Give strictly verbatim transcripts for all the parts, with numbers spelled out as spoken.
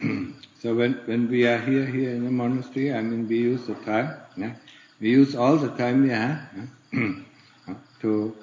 So when, when we are here, here in the monastery, I mean, we use the time, yeah? We use all the time we have yeah? to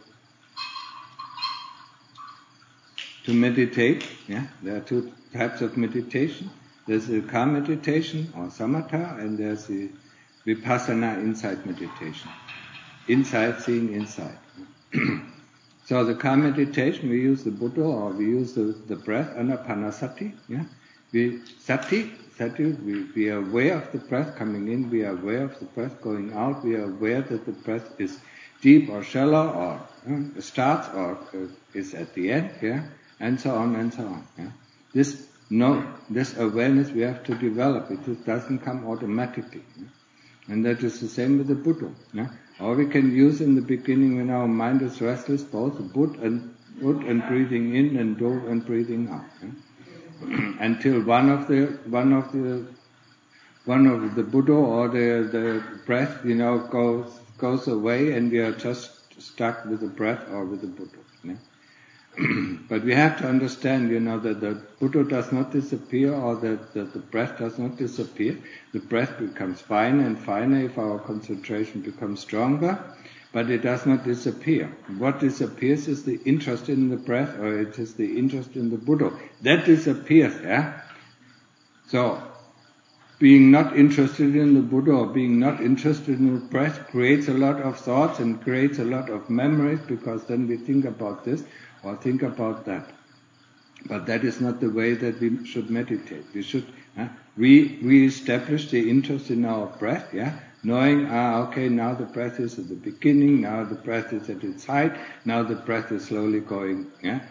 to meditate. Yeah? There are two types of meditation. There's the calm meditation or samatha, and there's the vipassana insight meditation. Inside, seeing inside. So the calm meditation, we use the Buddha or we use the, the breath, anapanasati. Yeah? We sati, sati, we, we are aware of the breath coming in, we are aware of the breath going out, we are aware that the breath is deep or shallow or uh, starts or uh, is at the end, yeah, and so on and so on. Yeah? This no, this awareness we have to develop. It just doesn't come automatically, yeah? And that is the same with the Buddha. Yeah? Or we can use in the beginning when our mind is restless, both Bud and Bud and breathing in and Do and breathing out. Yeah? Until one of the one of the one of the Buddha or the the breath, you know, goes goes away, and we are just stuck with the breath or with the Buddha. Yeah? But we have to understand, you know, that the Buddha does not disappear, or that, that the breath does not disappear. The breath becomes finer and finer if our concentration becomes stronger, but it does not disappear. What disappears is the interest in the breath, or it is the interest in the Buddha. That disappears, yeah? So, being not interested in the Buddha or being not interested in the breath creates a lot of thoughts and creates a lot of memories, because then we think about this or think about that. But that is not the way that we should meditate. We should uh, re- re-establish the interest in our breath, yeah, knowing, ah, okay, now the breath is at the beginning, now the breath is at its height, now the breath is slowly going, yeah,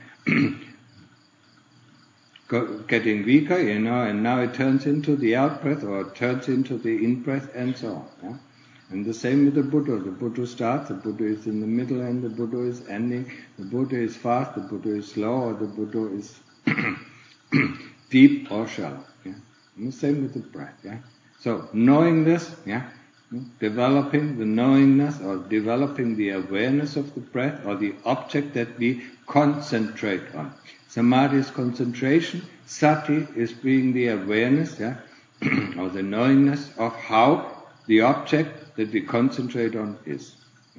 Go, getting weaker, you know, and now it turns into the out-breath or it turns into the in-breath and so on, yeah. And the same with the Buddha. The Buddha starts, the Buddha is in the middle, and the Buddha is ending. The Buddha is fast, the Buddha is slow, or the Buddha is deep or shallow. Yeah? And the same with the breath. Yeah? So knowing this, yeah, developing the knowingness or developing the awareness of the breath or the object that we concentrate on. Samadhi is concentration. Sati is being the awareness, yeah, or the knowingness of how the object that we concentrate on is.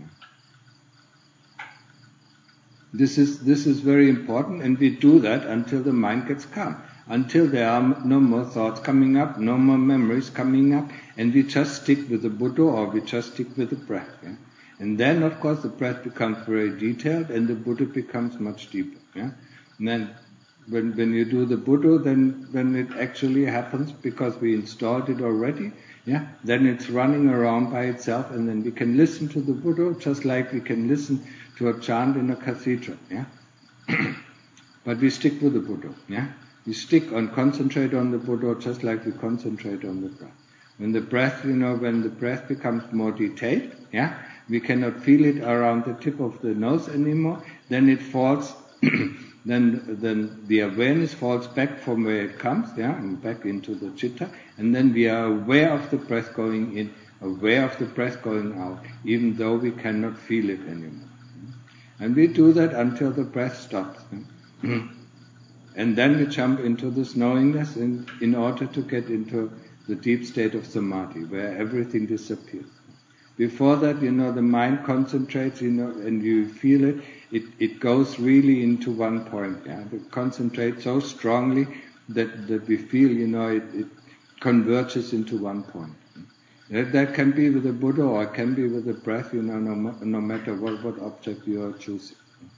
This is this is very important, and we do that until the mind gets calm, until there are no more thoughts coming up, no more memories coming up, and we just stick with the Buddha or we just stick with the breath. Yeah? And then, of course, the breath becomes very detailed, and the Buddha becomes much deeper. Yeah? And then, when when you do the Buddha, then then it actually happens because we installed it already. Yeah, then it's running around by itself, and then we can listen to the Buddha just like we can listen to a chant in a cathedral. Yeah, but we stick with the Buddha. Yeah, we stick and concentrate on the Buddha just like we concentrate on the breath. When the breath, you know, when the breath becomes more detailed, yeah, we cannot feel it around the tip of the nose anymore. Then it falls. Then, then the awareness falls back from where it comes, yeah, and back into the citta, and then we are aware of the breath going in, aware of the breath going out, even though we cannot feel it anymore. And we do that until the breath stops. And then we jump into this knowingness in, in order to get into the deep state of samadhi, where everything disappears. Before that, you know, the mind concentrates, you know, and you feel it, it, it goes really into one point, yeah. It concentrates so strongly that, that we feel, you know, it, it converges into one point. That, that can be with the Buddha or it can be with the breath, you know, no, no matter what, what object you are choosing.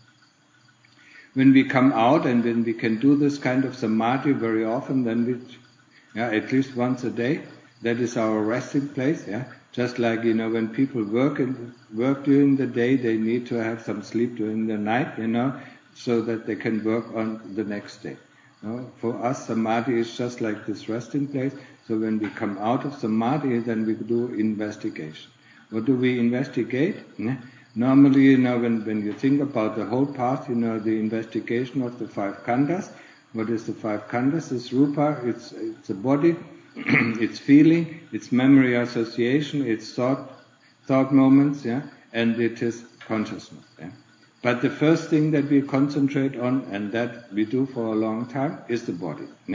When we come out and when we can do this kind of samadhi very often, then we, yeah, at least once a day, that is our resting place, yeah. Just like, you know, when people work and work during the day, they need to have some sleep during the night, you know, so that they can work on the next day. You know? For us, samadhi is just like this resting place. So when we come out of samadhi, then we do investigation. What do we investigate? Yeah? Normally, you know, when, when you think about the whole path, you know, the investigation of the five khandhas. What is the five khandhas? It's rupa, it's, it's the body, it's feeling, it's memory association, it's thought, thought moments, yeah, and it is consciousness. Yeah? But the first thing that we concentrate on, and that we do for a long time, is the body. Yeah?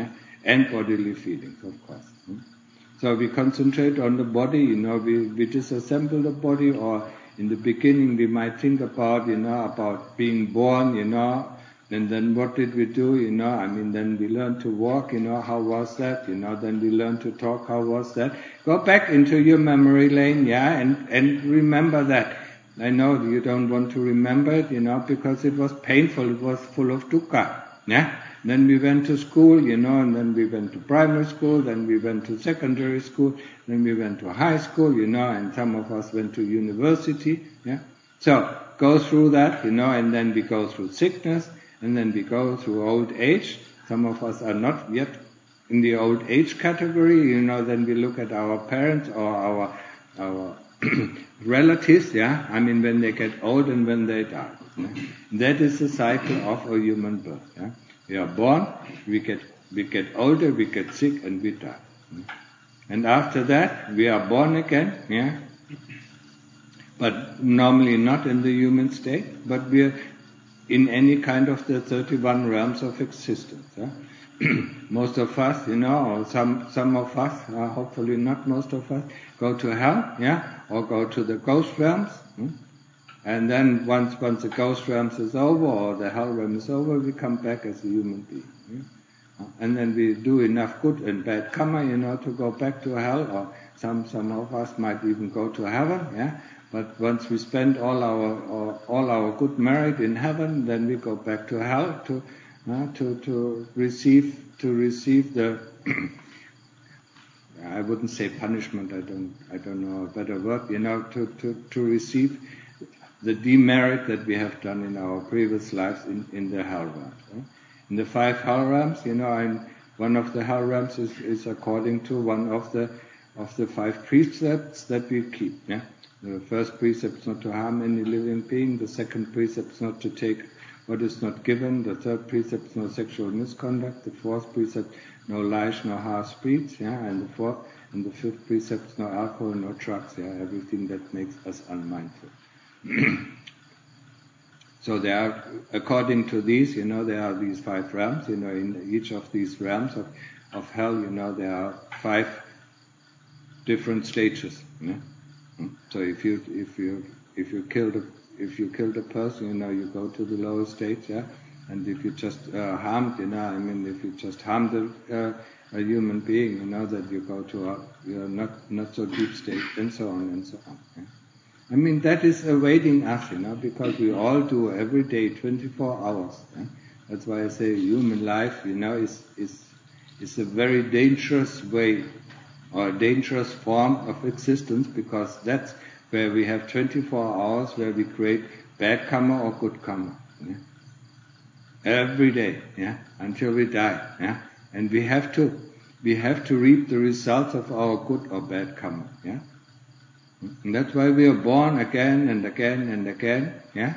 and bodily feelings, of course. Hmm? So we concentrate on the body, you know, we, we disassemble the body, or in the beginning we might think about, you know, about being born, you know, and then what did we do, you know, I mean, then we learned to walk, you know, how was that, you know, then we learned to talk, how was that. Go back into your memory lane, yeah, and, and remember that. I know you don't want to remember it, you know, because it was painful, it was full of dukkha, yeah. Then we went to school, you know, and then we went to primary school, then we went to secondary school, then we went to high school, you know, and some of us went to university, yeah. So, go through that, you know, and then we go through sickness, and then we go through old age. Some of us are not yet in the old age category, you know, then we look at our parents or our, our relatives, yeah, I mean, when they get old and when they die. Yeah? That is the cycle of a human birth, yeah. We are born, we get we get older, we get sick, and we die. And after that, we are born again, yeah. But normally not in the human state, but we are in any kind of the thirty-one realms of existence. Yeah? Most of us, you know, or some some of us, uh, hopefully not most of us, go to hell, yeah, or go to the ghost realms. Hmm? And then once once the ghost realms is over or the hell realm is over, we come back as a human being. Yeah? And then we do enough good and bad karma, you know, to go back to hell, or some some of us might even go to heaven. Yeah. But once we spend all our all, all our good merit in heaven, then we go back to hell to uh, to to receive to receive the I wouldn't say punishment. I don't I don't know a better word. You know, to to to receive the demerit that we have done in our previous lives in, in the hell realms. Eh? In the five hell realms, you know, and one of the hell realms is, is according to one of the of the five precepts that we keep. Yeah? The first precept is not to harm any living being. The second precept is not to take what is not given. The third precept is no sexual misconduct. The fourth precept, no lies, no harsh speech. Yeah, and the fourth and the fifth precept is no alcohol, no drugs. Yeah, everything that makes us unmindful. So there are, according to these, you know, there are these five realms. You know, in each of these realms of, of hell, you know, there are five different stages. Yeah? So if you if you if you killed a if you killed a person, you know, you go to the lower stage, yeah. And if you just uh, harmed, you know, I mean, if you just harmed a, uh, a human being, you know, that you go to a you know, not not so deep state, and so on and so on. Yeah? I mean, that is awaiting us, you know, because we all do every day, twenty-four hours. Yeah? That's why I say human life, you know, is is is a very dangerous way or a dangerous form of existence, because that's where we have twenty-four hours where we create bad karma or good karma. Yeah? Every day, yeah, until we die, yeah, and we have to we have to reap the results of our good or bad karma, yeah. And that's why we are born again and again and again, yeah?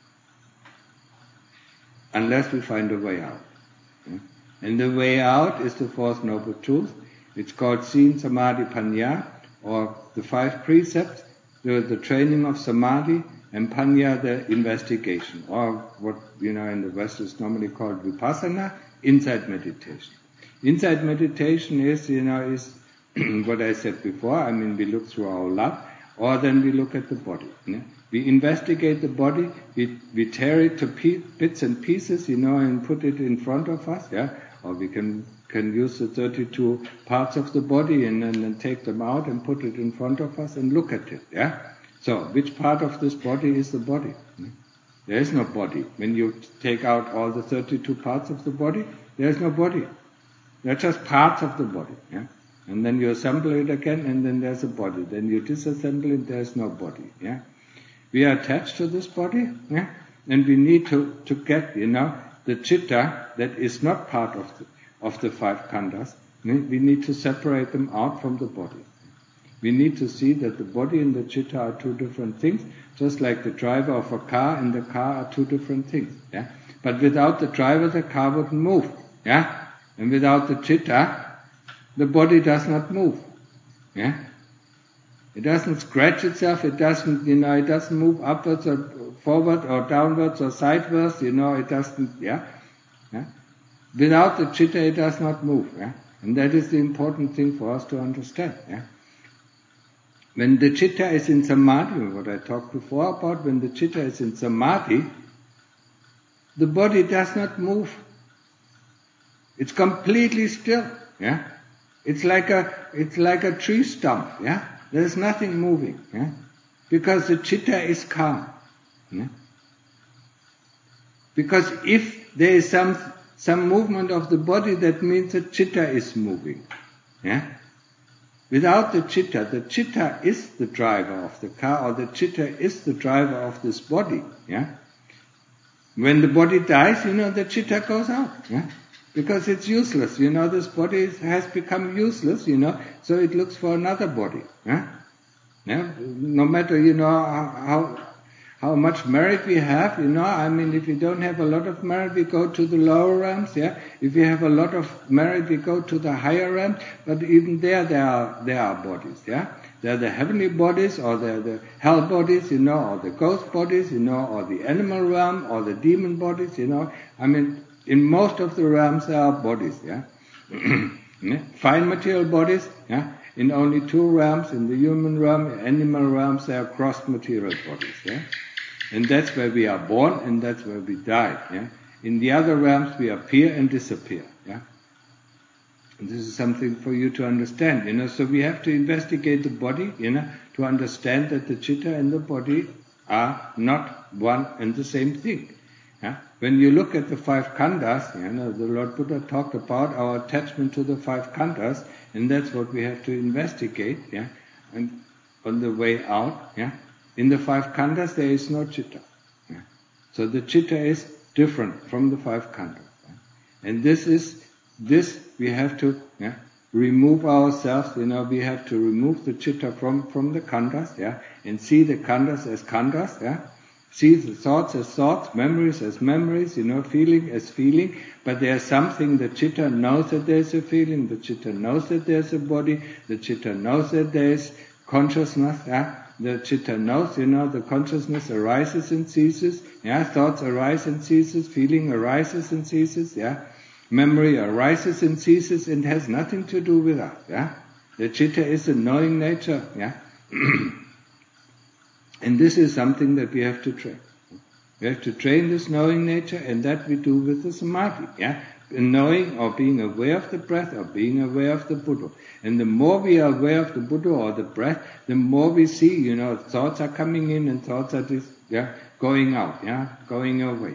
Unless we find a way out. Yeah? And the way out is the Fourth Noble Truth. It's called Seen, Samadhi, Panya, or the five precepts, the, the training of Samadhi, and Panya, the investigation, or what, you know, in the West is normally called Vipassana, insight meditation. Insight meditation is, you know, is what I said before. I mean, we look through our love, or then we look at the body. Yeah? We investigate the body, we, we tear it to pe- bits and pieces, you know, and put it in front of us, yeah? Or we can can use the thirty-two parts of the body and then and take them out and put it in front of us and look at it, yeah? So, which part of this body is the body? Yeah? There is no body. When you take out all the thirty-two parts of the body, there is no body. They're just parts of the body, yeah? And then you assemble it again, and then there's a body. Then you disassemble it, there's no body, yeah? We are attached to this body, yeah? And we need to, to get, you know, the chitta that is not part of the, of the five khandhas. We need to separate them out from the body. We need to see that the body and the chitta are two different things, just like the driver of a car and the car are two different things, yeah? But without the driver, the car wouldn't move, yeah? And without the chitta, the body does not move, yeah? It doesn't scratch itself, it doesn't, you know, it doesn't move upwards or forward or downwards or sideways, you know, it doesn't, yeah? yeah? Without the chitta, it does not move. Yeah? And that is the important thing for us to understand. Yeah? When the chitta is in samadhi, what I talked before about, when the chitta is in samadhi, the body does not move. It's completely still. Yeah? It's like a it's like a tree stump. Yeah? There's nothing moving. Yeah? Because the chitta is calm. Yeah? Because if there is some some movement of the body, that means the chitta is moving. Yeah? Without the chitta, the chitta is the driver of the car, or the chitta is the driver of this body. Yeah? When the body dies, you know, the chitta goes out. Yeah? Because it's useless. You know, this body has become useless, you know, so it looks for another body. Yeah? Yeah? No matter, you know, how how much merit we have, you know, I mean, if we don't have a lot of merit, we go to the lower realms, yeah. If we have a lot of merit, we go to the higher realms, but even there, there are, there are bodies, yeah. There are the heavenly bodies, or there are the hell bodies, you know, or the ghost bodies, you know, or the animal realm, or the demon bodies, you know. I mean, in most of the realms, there are bodies, yeah. Fine material bodies, yeah. In only two realms, in the human realm, animal realms, there are cross material bodies, yeah. And that's where we are born, and that's where we die. Yeah? In the other realms, we appear and disappear. Yeah? And this is something for you to understand. You know, so we have to investigate the body, you know, to understand that the chitta and the body are not one and the same thing. Yeah? When you look at the five khandhas, you know, the Lord Buddha talked about our attachment to the five khandhas, and that's what we have to investigate. Yeah? And on the way out, yeah. In the five khandhas, there is no chitta. Yeah. So the chitta is different from the five khandhas. Yeah. And this is, this we have to yeah, remove ourselves, you know, we have to remove the chitta from, from the khandhas, yeah, and see the khandhas as khandhas, yeah. See the thoughts as thoughts, memories as memories, you know, feeling as feeling, but there's something, the chitta knows that there's a feeling, the chitta knows that there's a body, the chitta knows that there's consciousness, yeah. The chitta knows, you know, the consciousness arises and ceases, yeah, thoughts arise and ceases, feeling arises and ceases, yeah, memory arises and ceases and has nothing to do with us, yeah. The chitta is a knowing nature, yeah. And this is something that we have to train. We have to train this knowing nature, and that we do with the samadhi, yeah. Knowing or being aware of the breath or being aware of the Buddha. And the more we are aware of the Buddha or the breath, the more we see, you know, thoughts are coming in and thoughts are just, yeah, going out, yeah, going away.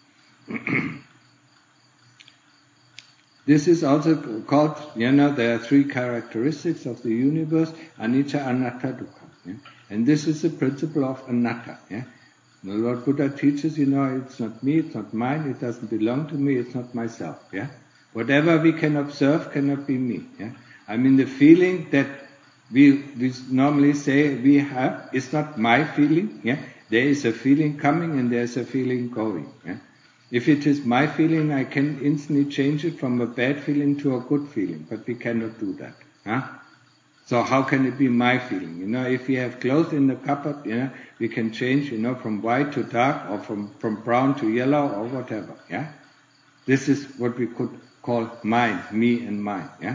This is also called, you know, there are three characteristics of the universe, anicca, anatta, dukkha. Yeah? And this is the principle of anatta. Yeah? The Lord Buddha teaches, you know, it's not me, it's not mine, it doesn't belong to me, it's not myself. Yeah? Whatever we can observe cannot be me. Yeah? I mean, the feeling that we, we normally say we have is not my feeling. Yeah? There is a feeling coming and there is a feeling going. Yeah? If it is my feeling, I can instantly change it from a bad feeling to a good feeling, but we cannot do that. Huh? So how can it be my feeling? You know, if we have clothes in the cupboard, you know, we can change, you know, from white to dark, or from, from brown to yellow, or whatever. Yeah, this is what we could call mine, me and mine. Yeah,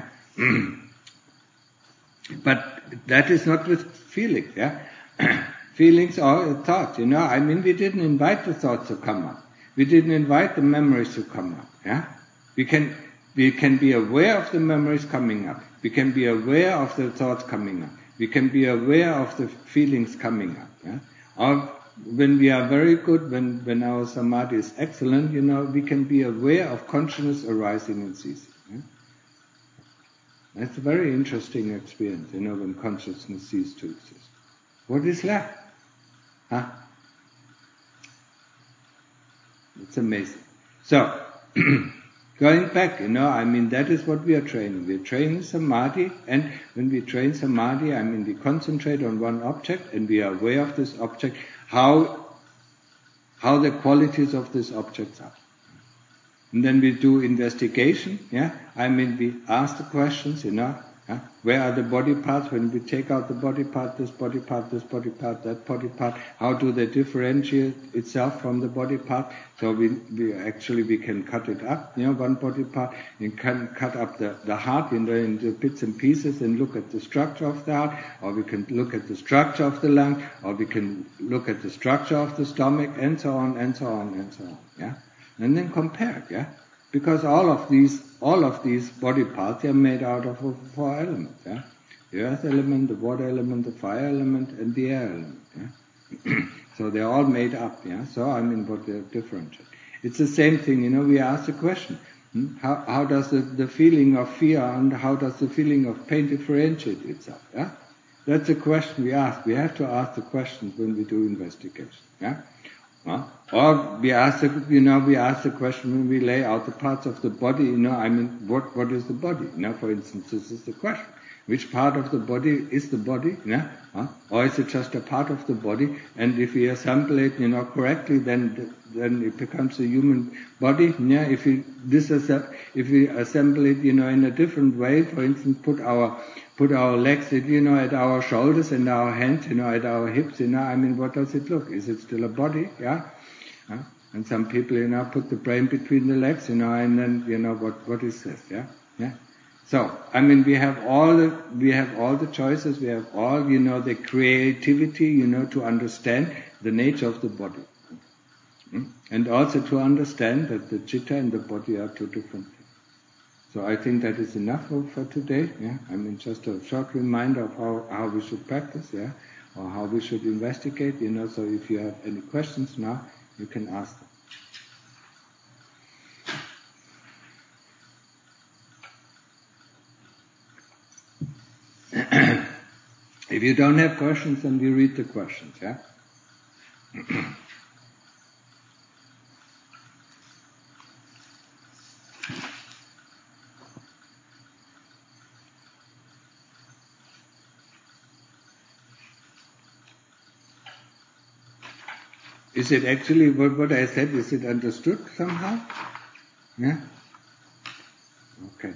but that is not with feelings. Yeah, feelings are thoughts. You know, I mean, we didn't invite the thoughts to come up. We didn't invite the memories to come up. Yeah, we can we can be aware of the memories coming up. We can be aware of the thoughts coming up. We can be aware of the feelings coming up. Yeah? Or when we are very good, when, when our samadhi is excellent, you know, we can be aware of consciousness arising and ceasing. Yeah? That's a very interesting experience, you know, when consciousness ceases to exist. What is left? Huh? It's amazing. So, going back, you know, I mean, that is what we are training. We are training samadhi, and when we train samadhi, I mean, we concentrate on one object, and we are aware of this object, how how the qualities of this object are. And then we do investigation, yeah? I mean, we ask the questions, you know, Huh? Where are the body parts? When we take out the body part, this body part, this body part, that body part, how do they differentiate itself from the body part? So we, we actually we can cut it up, you know, one body part, and can cut up the, the heart in the, into bits and pieces and look at the structure of the heart, or we can look at the structure of the lung, or we can look at the structure of the stomach, and so on, and so on, and so on, yeah? And then compare it, yeah? Because all of these, all of these body parts are made out of four elements, yeah? The earth element, the water element, the fire element, and the air element, yeah? So they're all made up, yeah? So, I mean, but they're different. It's the same thing, you know, we ask the question, hmm? how, how does the, the feeling of fear and how does the feeling of pain differentiate itself, yeah? That's a question we ask. We have to ask the questions when we do investigation, yeah? Huh? Or we ask the, you know, we ask the question when we lay out the parts of the body, you know, I mean, what, what is the body? You know, for instance, this is the question. Which part of the body is the body? Yeah? Huh? Or is it just a part of the body? And if we assemble it, you know, correctly, then then it becomes a human body. Yeah? If we this if we assemble it, you know, in a different way, for instance, put our put our legs, you know, at our shoulders and our hands, you know, at our hips, you know, I mean, what does it look? Is it still a body? Yeah? Huh? And some people, you know, put the brain between the legs, you know, and then, you know, what what is this? Yeah? Yeah? So, I mean, we have all the, we have all the choices, we have all, you know, the creativity, you know, to understand the nature of the body. And also to understand that the citta and the body are two different things. So I think that is enough for, for today, yeah. I mean, just a short reminder of how, how we should practice, yeah, or how we should investigate, you know, so if you have any questions now, you can ask them. If you don't have questions, then we read the questions, yeah? Is it actually, what, what I said, is it understood somehow? Yeah? Okay.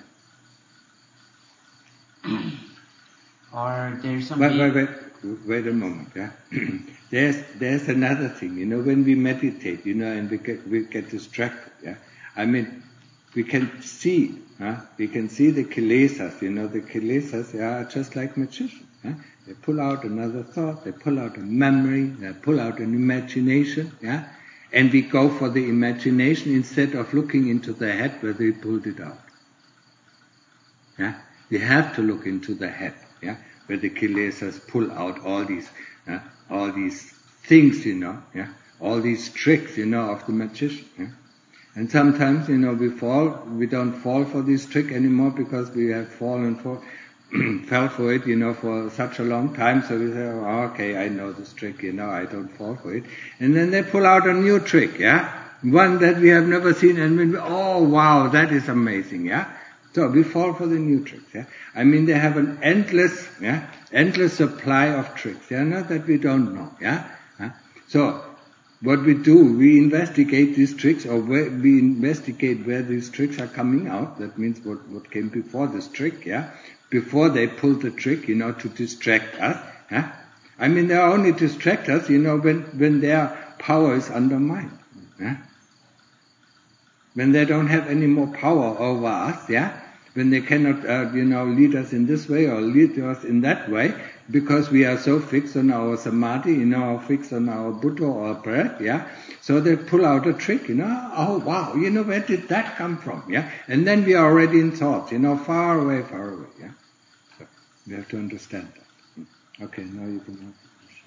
Or there's some... Wait, wait, wait, wait a moment, yeah? there's there's another thing, you know, when we meditate, you know, and we get, we get distracted, yeah? I mean, we can see, huh? we can see the kilesas, you know, the kilesas are just like magicians, yeah? They pull out another thought, they pull out a memory, they pull out an imagination, yeah? And we go for the imagination instead of looking into the head where they pulled it out. Yeah? We have to look into the head, yeah? Where the kilesas pull out all these, uh, all these things, you know, yeah? All these tricks, you know, of the magician, yeah? And sometimes, you know, we fall, we don't fall for this trick anymore because we have fallen for, fell for it, you know, for such a long time, so we say, oh, okay, I know this trick, you know, I don't fall for it. And then they pull out a new trick, yeah? One that we have never seen, and we, oh, wow, that is amazing, yeah? So we fall for the new tricks, yeah? I mean, they have an endless, yeah, endless supply of tricks, yeah? Not that we don't know, yeah? Huh? So, what we do, we investigate these tricks, or where, we investigate where these tricks are coming out. That means what, what came before this trick, yeah? Before they pull the trick, you know, to distract us, yeah? I mean, they only distract us, you know, when, when their power is undermined, yeah? When they don't have any more power over us, yeah? When they cannot, uh, you know, lead us in this way or lead us in that way, because we are so fixed on our samadhi, you know, or fixed on our Buddha or breath, yeah? So they pull out a trick, you know, oh wow, you know, where did that come from, yeah? And then we are already in thoughts, you know, far away, far away, yeah? So we have to understand that. Okay, now you can have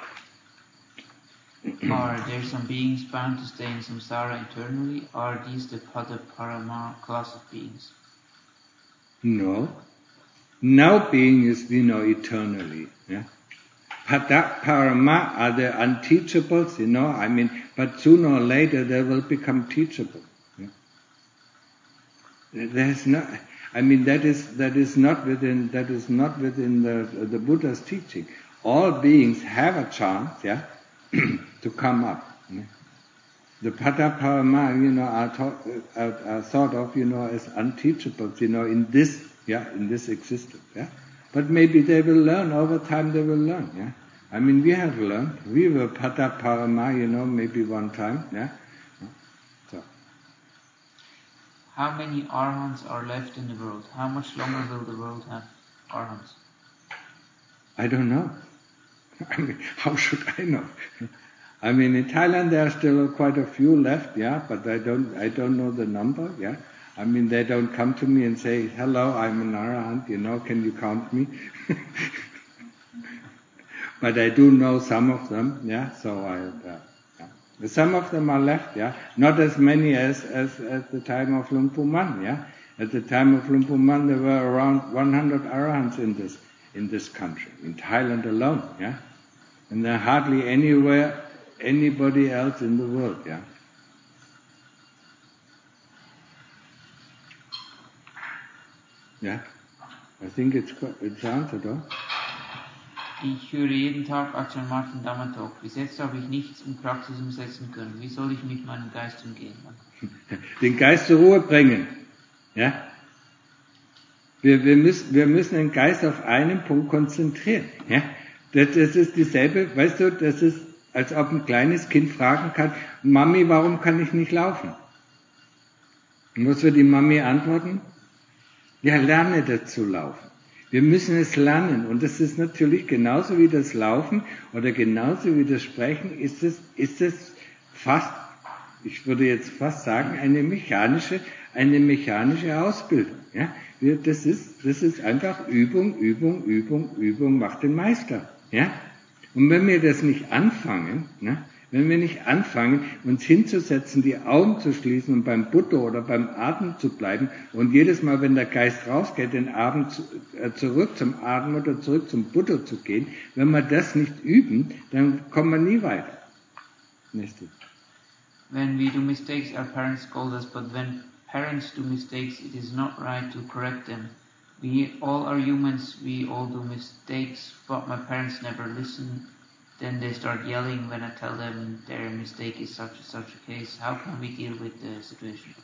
Are there some beings bound to stay in samsara eternally? Are these the Pada Parama class of beings? No. Now being is, you know, eternally, yeah? Pada Parama are the unteachables, you know, I mean, but sooner or later they will become teachable. Yeah? There's not, I mean, that is, that is not within, that is not within the, the Buddha's teaching. All beings have a chance, yeah, to come up. Yeah? The Pada Parama, you know, are, taught, are, are thought of, you know, as unteachables, you know, in this, yeah, in this existence, yeah. But maybe they will learn, over time they will learn, yeah. I mean, we have learned, we were Pada Parama, you know, maybe one time, yeah. So. How many Arhants are left in the world? How much longer will the world have Arhants? I don't know. I mean, how should I know? I mean, in Thailand there are still quite a few left, yeah, but I don't, I don't know the number, yeah. I mean, they don't come to me and say, hello, I'm an Arahant, you know, can you count me? But I do know some of them, yeah, so I, uh, yeah. Some of them are left, yeah, not as many as, as at the time of Luang Pu Man, yeah. At the time of Luang Pu Man there were around one hundred Arahants in this, in this country, in Thailand alone, yeah. And there are hardly anywhere, anybody else in the world, yeah. Ja, I think it's, it's answered, or? Ich höre jeden Tag Acharya Martin Dhamma Talk. Bis jetzt habe ich nichts in Praxis umsetzen können. Wie soll ich mit meinem Geist umgehen? Den Geist zur Ruhe bringen. Ja? Wir, wir, müssen, wir müssen den Geist auf einen Punkt konzentrieren. Ja? Das, das ist dieselbe, weißt du, das ist, als ob ein kleines Kind fragen kann, Mami, warum kann ich nicht laufen? Und was wird die Mami antworten? Ja, lerne das zu laufen. Wir müssen es lernen. Und das ist natürlich genauso wie das Laufen oder genauso wie das Sprechen, ist es, ist es fast, ich würde jetzt fast sagen, eine mechanische, eine mechanische Ausbildung. Ja? Wir, das ist, das ist einfach Übung, Übung, Übung, Übung macht den Meister. Ja? Und wenn wir das nicht anfangen, ne? Wenn wir nicht anfangen, uns hinzusetzen, die Augen zu schließen und beim Buddha oder beim Atem zu bleiben und jedes Mal, wenn der Geist rausgeht, den Atem zu, äh, zurück zum Atem oder zurück zum Buddha zu gehen, wenn wir das nicht üben, dann kommen wir nie weiter. Nächste. When we do mistakes, our parents scold us, but when parents do mistakes, it is not right to correct them. We all are humans, we all do mistakes, but my parents never listen. Then they start yelling when I tell them their mistake is such and such a case. How can we deal with the situation?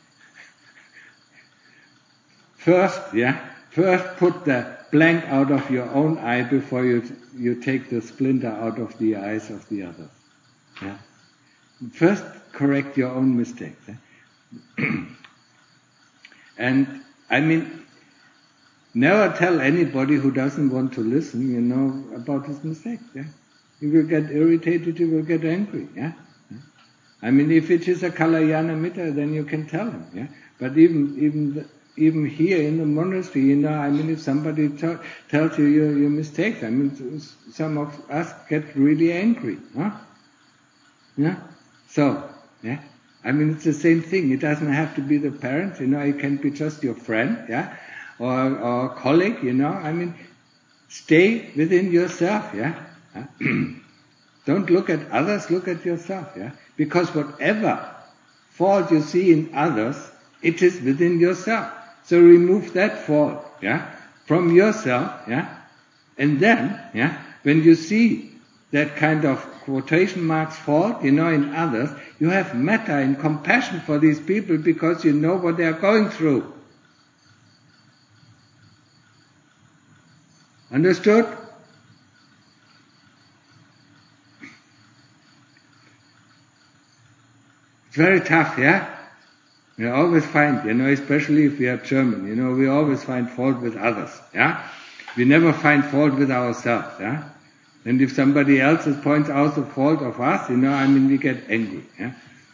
First, yeah, first put the blank out of your own eye before you you take the splinter out of the eyes of the others. Yeah. First, correct your own mistakes. Yeah? And I mean, never tell anybody who doesn't want to listen, you know, about his mistakes. Yeah. You will get irritated, you will get angry, yeah? I mean, if it is a Kalyana Mitra, then you can tell him, yeah? But even even the, even here in the monastery, you know, I mean, if somebody t- tells you your, your mistakes, I mean, some of us get really angry, huh? Yeah? So, yeah? I mean, it's the same thing. It doesn't have to be the parents, you know, it can be just your friend, yeah? Or, or colleague, you know, I mean, stay within yourself, yeah? Don't look at others, look at yourself, yeah? Because whatever fault you see in others, it is within yourself. So remove that fault, yeah, from yourself, yeah? And then, yeah, when you see that kind of quotation marks fault, you know, in others, you have metta and compassion for these people because you know what they are going through. Understood? It's very tough, yeah? We always find, you know, especially if we are German, you know, we always find fault with others, yeah? We never find fault with ourselves, yeah? And if somebody else points out the fault of us, you know, I mean, we get angry, yeah?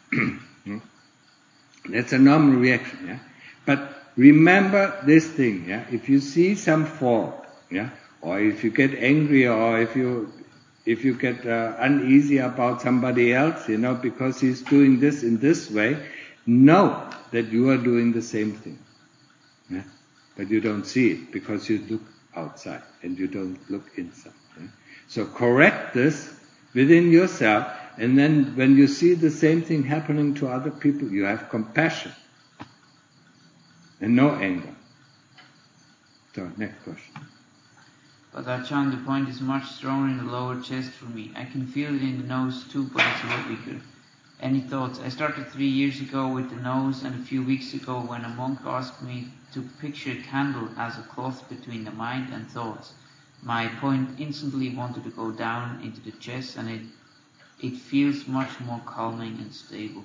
That's a normal reaction, yeah? But remember this thing, yeah? If you see some fault, yeah? Or if you get angry, or if you if you get uh, uneasy about somebody else, you know, because he's doing this in this way, know that you are doing the same thing. Yeah? But you don't see it because you look outside and you don't look inside. Yeah? So correct this within yourself, and then when you see the same thing happening to other people, you have compassion and no anger. So, next question. But Ajahn, the point is much stronger in the lower chest for me. I can feel it in the nose too, but it's a lot weaker. Any thoughts? I started three years ago with the nose, and a few weeks ago when a monk asked me to picture a candle as a cloth between the mind and thoughts. My point instantly wanted to go down into the chest, and it it feels much more calming and stable.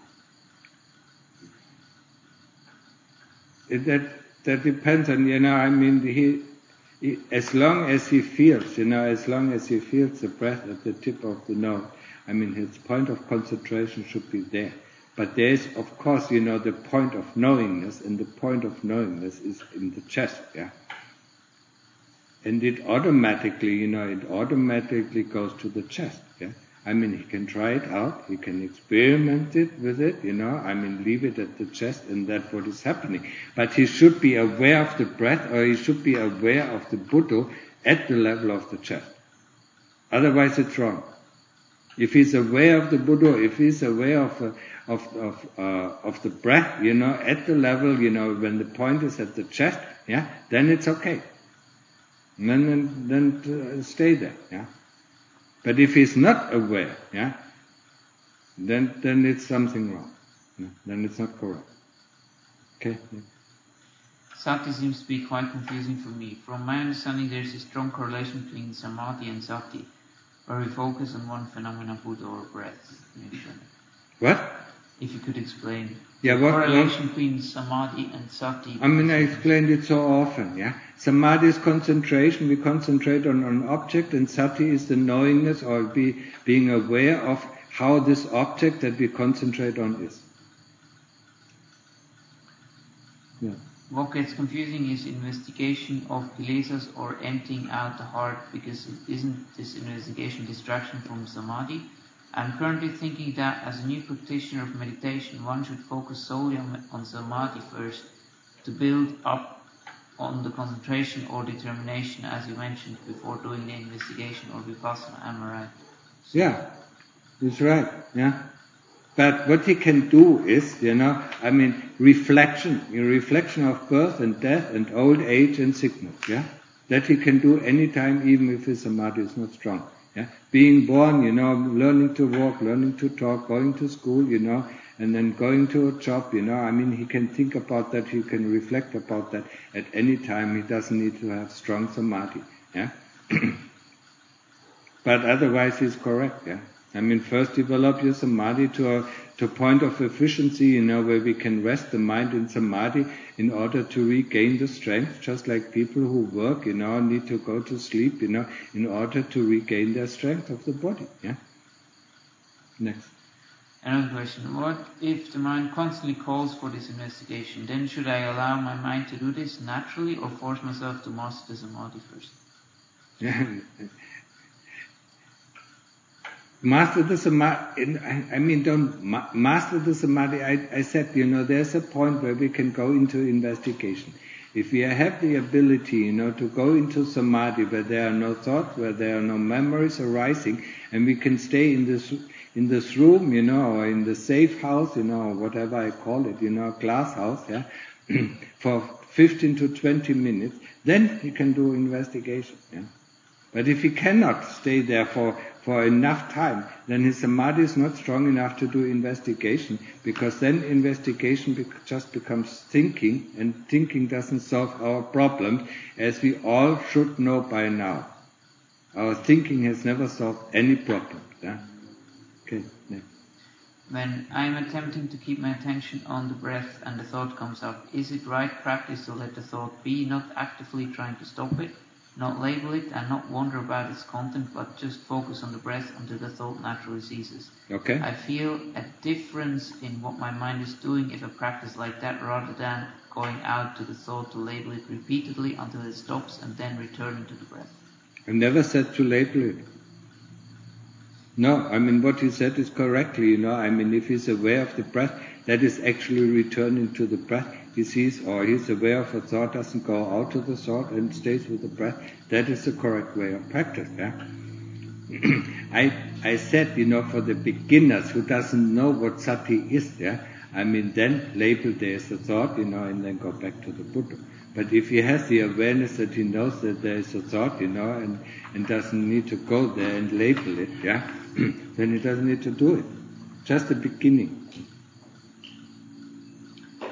It, that that depends on, you know, I mean, he, he, as long as he feels, you know, as long as he feels the breath at the tip of the nose, I mean, his point of concentration should be there. But there is, of course, you know, the point of knowingness, and the point of knowingness is in the chest, yeah. And it automatically, you know, it automatically goes to the chest, yeah. I mean, he can try it out, he can experiment it with it, you know, I mean, leave it at the chest, and that's what is happening. But he should be aware of the breath, or he should be aware of the Buddha at the level of the chest. Otherwise it's wrong. If he's aware of the Buddha, if he's aware of uh, of of uh, of the breath, you know, at the level, you know, when the point is at the chest, yeah, then it's okay. And then then, then uh, stay there, yeah. But if he's not aware, yeah, then then it's something wrong. Yeah? Then it's not correct. Okay. Yeah. Sati seems to be quite confusing for me. From my understanding, there is a strong correlation between samadhi and sati, where we focus on one phenomenon, Buddha or breath. What? If you could explain. Yeah, the what, correlation what? between samadhi and sati. I mean, I explained it so often, yeah. Samadhi is concentration, we concentrate on an object, and sati is the knowingness, or be, being aware of how this object that we concentrate on is. Yeah. What gets confusing is investigation of kilesas, or emptying out the heart, because it isn't this investigation distraction from samadhi. I'm currently thinking that as a new practitioner of meditation, one should focus solely on, on samadhi first, to build up on the concentration or determination, as you mentioned, before doing the investigation or vipassana. Am I right? Yeah, that's right, yeah. But what he can do is, you know, I mean, reflection, you know, reflection of birth and death and old age and sickness, yeah? That he can do anytime, even if his samadhi is not strong. Yeah, being born, you know, learning to walk, learning to talk, going to school, you know, and then going to a job, you know, I mean, he can think about that, he can reflect about that at any time. He doesn't need to have strong samadhi, yeah. But otherwise he's correct, yeah. I mean, first develop your samadhi to a to a point of efficiency, you know, where we can rest the mind in samadhi in order to regain the strength, just like people who work, you know, need to go to sleep, you know, in order to regain their strength of the body, yeah. Next. Another question. What if the mind constantly calls for this investigation? Then should I allow my mind to do this naturally, or force myself to master the samadhi first? Yeah. Master the samadhi, I mean, don't ma- master the samadhi. I, I said, you know, there's a point where we can go into investigation. If we have the ability, you know, to go into samadhi where there are no thoughts, where there are no memories arising, and we can stay in this in this room, you know, or in the safe house, you know, or whatever I call it, you know, glass house, yeah, for fifteen to twenty minutes, then he can do investigation, yeah. But if he cannot stay there for for enough time, then his samadhi is not strong enough to do investigation, because then investigation be- just becomes thinking, and thinking doesn't solve our problems, as we all should know by now. Our thinking has never solved any problem. Yeah? Okay, next. When I'm attempting to keep my attention on the breath and the thought comes up, is it right practice to let the thought be, not actively trying to stop it, not label it, and not wonder about its content, but just focus on the breath until the thought naturally ceases? Okay. I feel a difference in what my mind is doing if I practice like that, rather than going out to the thought to label it repeatedly until it stops and then returning to the breath. I never said to label it. No, I mean, what he said is correctly, you know, I mean, if he's aware of the breath, that is actually returning to the breath. He sees, or he's aware of a thought, doesn't go out to the thought and stays with the breath. That is the correct way of practice, yeah. I I said, you know, for the beginners who doesn't know what sati is, yeah, I mean, then label there's a thought, you know, and then go back to the Buddha. But if he has the awareness that he knows that there is a thought, you know, and, and doesn't need to go there and label it, yeah, then he doesn't need to do it. Just the beginning.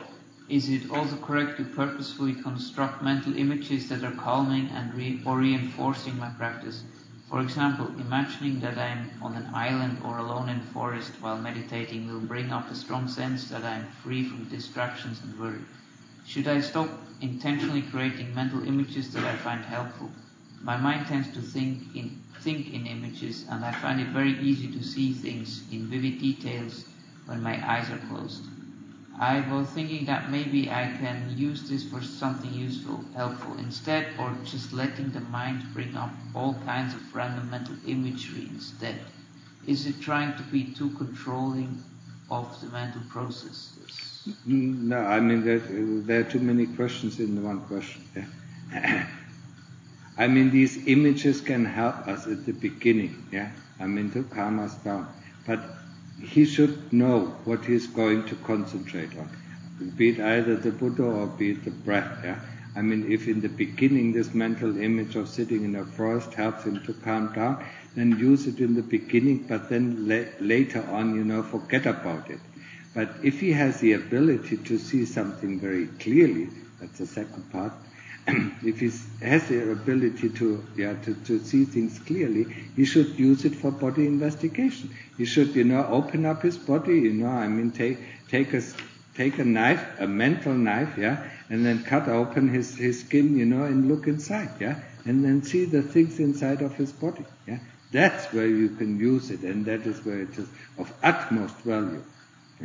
Is it also correct to purposefully construct mental images that are calming and re- or reinforcing my practice? For example, imagining that I am on an island or alone in the forest while meditating will bring up a strong sense that I am free from distractions and worry. Should I stop intentionally creating mental images that I find helpful? My mind tends to think in think in images, and I find it very easy to see things in vivid details when my eyes are closed. I was thinking that maybe I can use this for something useful, helpful instead, or just letting the mind bring up all kinds of random mental imagery instead. Is it trying to be too controlling of the mental processes? No, I mean, there, there are too many questions in one question. Yeah? I mean, these images can help us at the beginning, yeah? I mean, to calm us down. But he should know what he is going to concentrate on, be it either the Buddha or be it the breath. Yeah? I mean, if in the beginning this mental image of sitting in a forest helps him to calm down, then use it in the beginning, but then la- later on, you know, forget about it. But if he has the ability to see something very clearly, that's the second part, if he has the ability to, yeah, to, to see things clearly, he should use it for body investigation. He should, you know, open up his body, you know, I mean, take take a take a knife, a mental knife, yeah, and then cut open his, his skin, you know, and look inside, yeah, and then see the things inside of his body, yeah. That's where you can use it, and that is where it is of utmost value. Yeah.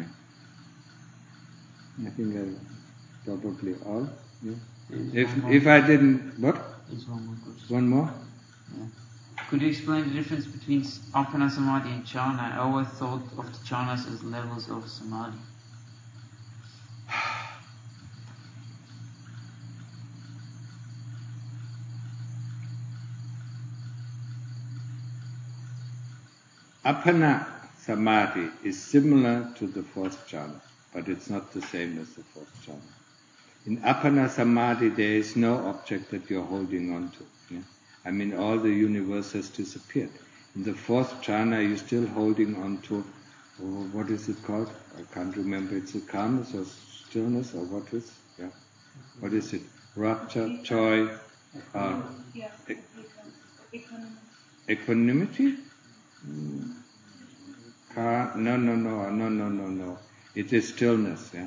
I think I probably all. Yeah. If if I didn't, what? There's one more question. One more? Yeah. Could you explain the difference between Appana Samadhi and Jhana? I always thought of the Jhanas as levels of Samadhi. Appana Samadhi is similar to the fourth jhana, but it's not the same as the fourth jhana. In Appana Samadhi, there is no object that you're holding on to. Yeah? I mean, all the universe has disappeared. In the fourth jhana, you're still holding on to, oh, what is it called? I can't remember. It's a calmness or stillness or what is? Yeah. What is it? Rapture, joy, uh, e- equanimity? Mm. Car- no, no, no, no, no, no, no. It is stillness. Yeah.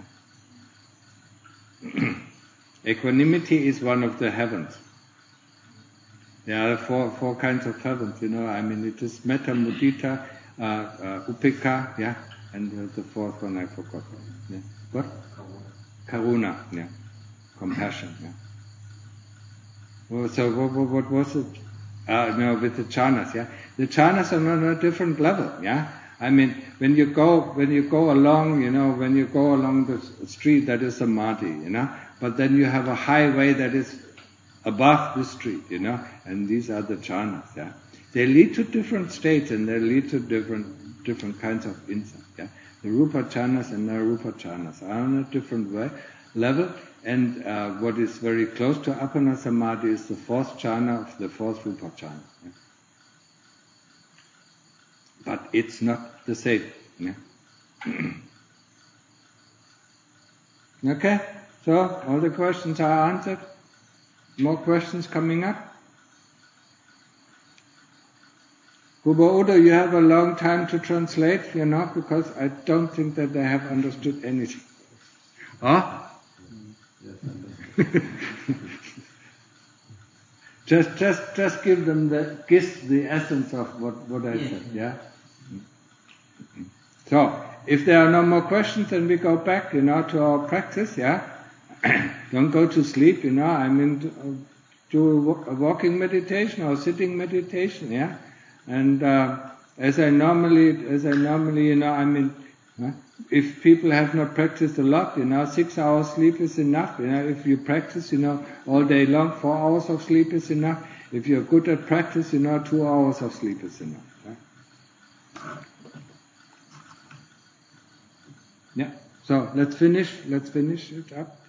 Equanimity is one of the heavens. There are four four kinds of heavens, you know. I mean, it is metta, mudita, uh, uh, upekka, yeah, and uh, the fourth one I forgot. Yeah. What? Karuna, yeah, compassion. Yeah. Well, so what, what, what was it? Uh, no, with the jhanas, yeah. The jhanas are on a different level, yeah. I mean, when you go when you go along, you know, when you go along the street, that is samadhi, you know. But then you have a highway that is above the street, you know, and these are the jhanas, yeah. They lead to different states and they lead to different different kinds of insight, yeah. The rupa jhanas and the arupa jhanas are on a different way, level, and uh, what is very close to Appana Samadhi is the fourth jhana of the fourth rupa jhana. Yeah. But it's not the same. Yeah. Okay, so all the questions are answered. More questions coming up? Gubo Udo, you have a long time to translate, you know, because I don't think that they have understood anything. Huh? just, just, just give them the gist, the essence of what, what I yeah. said. Yeah. So, if there are no more questions, then we go back, you know, to our practice. Yeah. Don't go to sleep, you know. I mean, do a walking meditation or sitting meditation. Yeah. And uh, as I normally, as I normally, you know, I mean, uh, if people have not practiced a lot, you know, six hours sleep is enough. You know, if you practice, you know, all day long, four hours of sleep is enough. If you're good at practice, you know, two hours of sleep is enough. Right? Yeah. So let's finish. Let's finish it up.